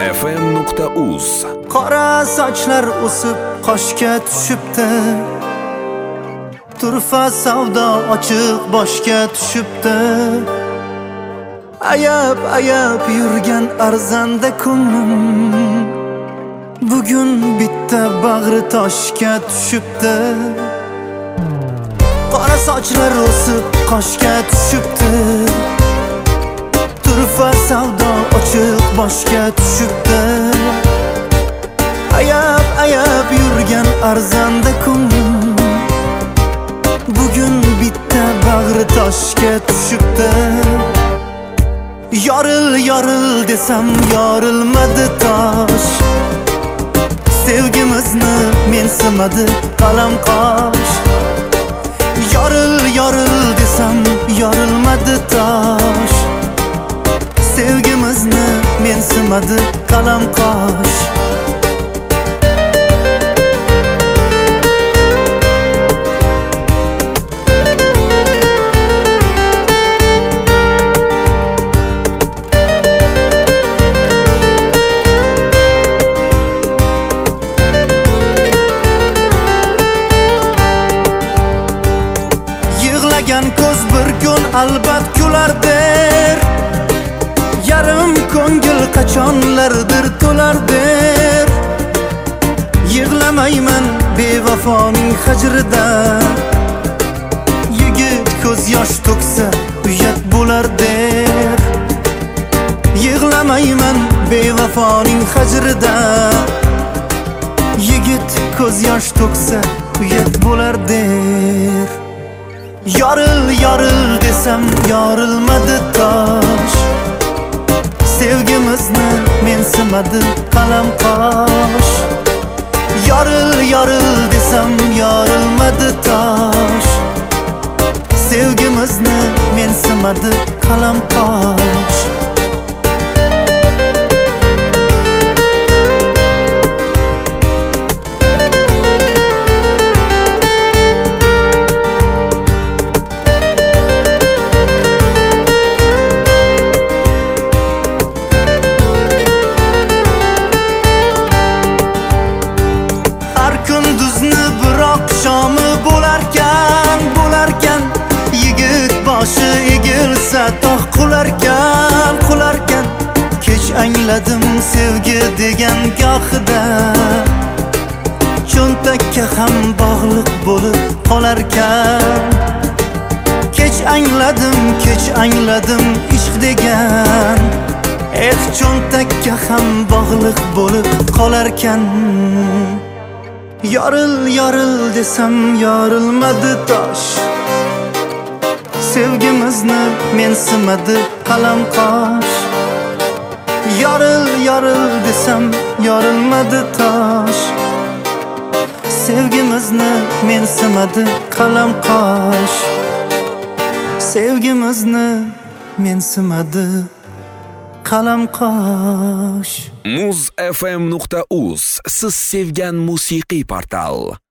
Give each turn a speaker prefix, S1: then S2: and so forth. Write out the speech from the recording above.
S1: muzfm.uz.
S2: Qora sochlar o'sib qoshga tushibdi, turfa savdo ochiq boshga tushibdi. Ayab yurgan arzanda ko'nglim bugun bitta bag'ri toshga tushibdi. Qora sochlar o'sib qoshga tushibdi, turfa savdo ochiq boshga tushibdi. Ayab yurgan arzanda ko'nglim bugun bitta bag'ri toshga tushibdi. Yoril desam yorilmadi tosh, sevgimizni mensimadi qalam qosh. Yoril desam yorilmadi tosh, sevgimizni mensimadi qalam qosh. Yig'lagan ko'z bir kun albat kulardir, yarim ko'ngil qachonlardir to'lardir. Yig'lamayman bevafoning hajrida, yigit ko'z yosh to'ksa uyat bo'lardir. Yig'lamayman bevafoning hajrida, yigit ko'z yosh to'ksa uyat bo'lardir. Yoril desam yorilmadi tosh, sevgimizni mensimadi qalam qosh. Yoril desam yorilmadi tosh, sevgimizni mensimadi qalam qosh. Kunduzni bir oqshomi bo'larkan, yigit boshi egilsa tog' qularkan. Kech angladim sevgi degan gohida, cho'ntakka ham bog'liq bo'lib qolarkan. Kech angladim ishq degan, cho'ntakka ham bog'liq bo'lib qolarkan. Yoril desam yorilmadi tosh, sevgimizni mensimadi qalam qosh. Yoril desam yorilmadi tosh, sevgimizni mensimadi qalam qosh. Sevgimizni mensimadi qalam qosh.
S1: muzfm.uz siz sevgan musiqiy portal.